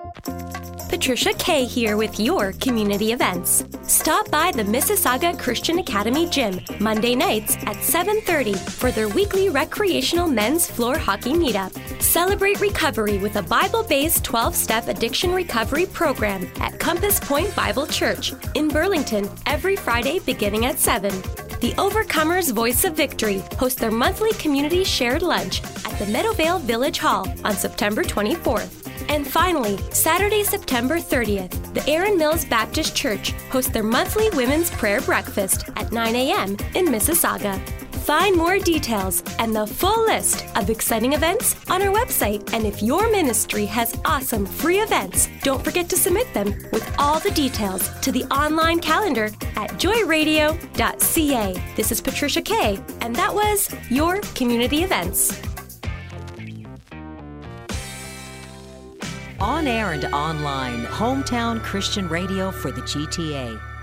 Patricia Kay here with your community events. Stop by the Mississauga Christian Academy Gym Monday nights at 7:30 for their weekly recreational men's floor hockey meetup. Celebrate recovery with a Bible-based 12-step addiction recovery program at Compass Point Bible Church in Burlington every Friday beginning at 7. The Overcomers Voice of Victory host their monthly community shared lunch at the Meadowvale Village Hall on September 24th. And finally, Saturday, September 30th, the Erin Mills Baptist Church hosts their monthly women's prayer breakfast at 9 a.m. in Mississauga. Find more details and the full list of exciting events on our website. And if your ministry has awesome free events, don't forget to submit them with all the details to the online calendar at joyradio.ca. This is Patricia Kay, and that was your community events. On air and online, Hometown Christian Radio for the GTA.